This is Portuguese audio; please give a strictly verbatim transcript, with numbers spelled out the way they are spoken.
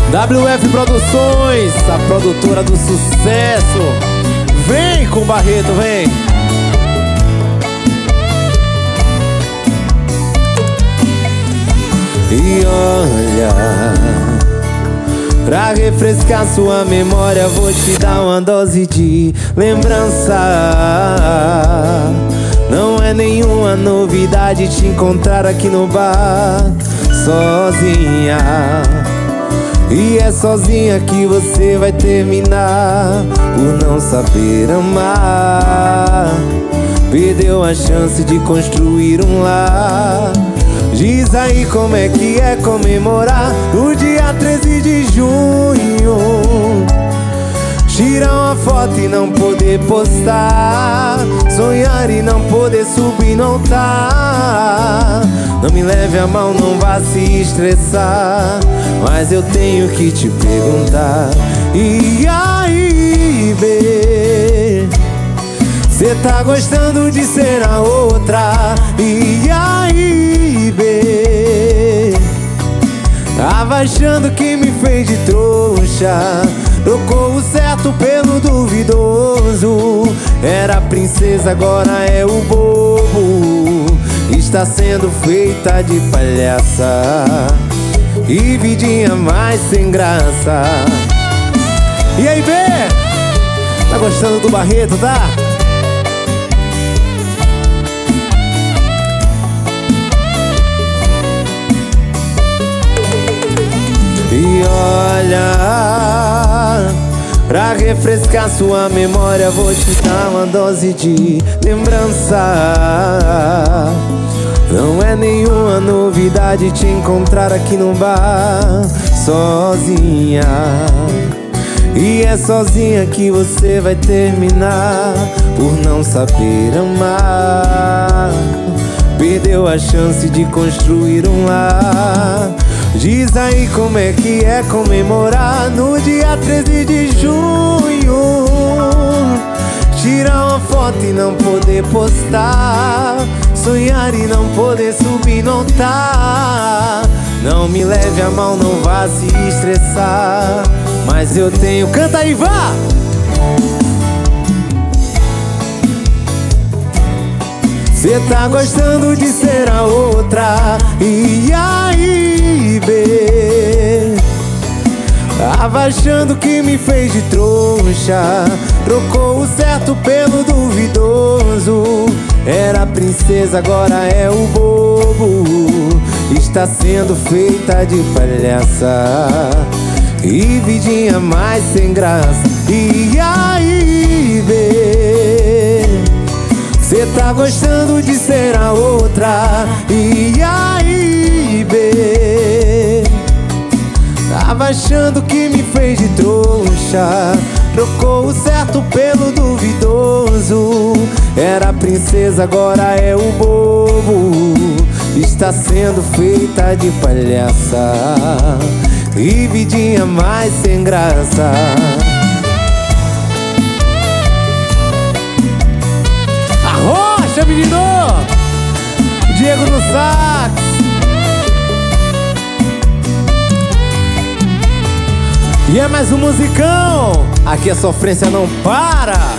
W F Produções, a produtora do sucesso. Vem com o Barreto, vem. E olha, pra refrescar sua memória, vou te dar uma dose de lembrança. Não é nenhuma novidade te encontrar aqui no bar sozinha. E é sozinha que você vai terminar por não saber amar. Perdeu a chance de construir um lar. Diz aí como é que é comemorar no dia treze de junho. Tirar uma foto e não poder postar, sonhar e não poder subir no altar. Não me leve a mal, não vá se estressar, mas eu tenho que te perguntar. E aí, bê, cê tá gostando de ser a outra? E aí, bê, tava achando que me fez de trouxa, trocou o certo pelo duvidoso. Era a princesa, agora é o bobo. Está sendo feita de palhaça e vidinha mais sem graça. E aí, B? Tá gostando do Barreto, tá? E olha, pra refrescar sua memória, vou te dar uma dose de lembrança. Não é nenhuma novidade te encontrar aqui no bar sozinha. E é sozinha que você vai terminar por não saber amar. Perdeu a chance de construir um lar. Diz aí como é que é comemorar no dia treze de junho. Tirar uma foto e não poder postar, sonhar e não poder subir no altar. Não me leve a mal, não vá se estressar, mas eu tenho... Canta aí, vá! Cê tá gostando de ser a outra? E aí, bê, tava achando que me fez de trouxa, trocou o certo pelo duvidoso. Era a princesa, agora é o bobo. Está sendo feita de palhaça e vidinha mais sem graça. E aí, bê, cê tá gostando de ser a outra? E aí, bê, tava achando que me fez de trouxa, trocou o certo pelo duvidoso. Era a princesa, agora é o bobo. Está sendo feita de palhaça e vidinha mais sem graça. Arrocha, menino! Diego no sax. E é mais um musicão. Aqui a sofrência não para.